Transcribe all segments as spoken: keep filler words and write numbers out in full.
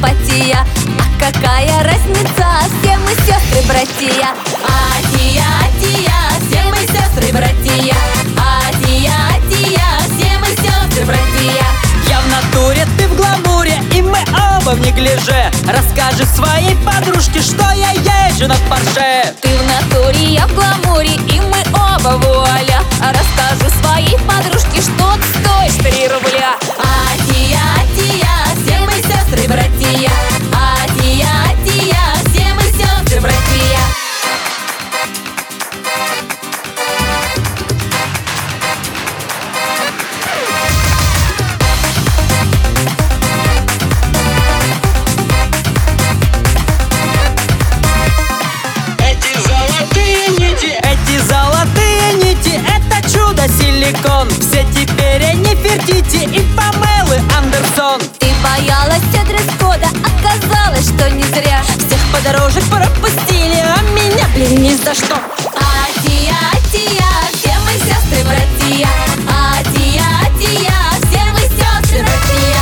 симпатия. А какая разница, все мы сестры-братья. Атия, Атия, все мы сестры-братья. Атия, Атия, все мы сестры-братья. Я в натуре, ты в гламуре, и мы оба в неглиже. Расскажи своей подружке, что я езжу на Порше. Ты в натуре, я в гламуре, и мы оба вуаля. Расскажу своей подружке, что ты стоишь три рубля. Атия, Атия, все мы сестры-братья. Атия, Атия, все мы сестры-братья. Силикон. Все теперь Нефертити и Памелы Андерсон. Ты боялась дресс-кода, оказалось, что не зря. Всех подорожек пропустили, а меня, блин, ни за что. Атия, Атия, все мы сестры-братья. Атия, Атия, все мы сестры-братья.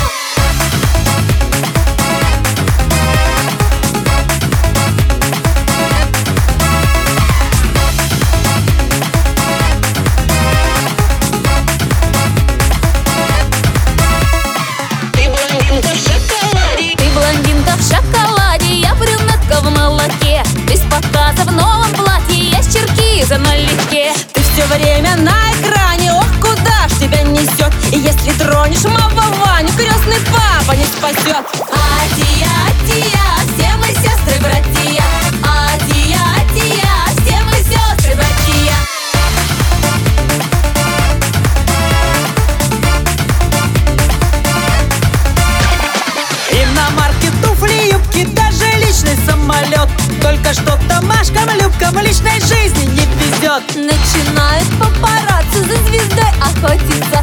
В новом платье есть черкиза налегке. Ты все время на экране, ох, куда ж тебя несет. И если тронешь моего Ваню, крестный папа не спасет. Атия, Атия, все мы сестры-братья. Атия, Атия, все мы сестры-братья. Иномарки, туфли, юбки, даже личный самолет. Только что Машкам, Любкам личной жизни не везет. Начинают папарацци за звездой охотиться.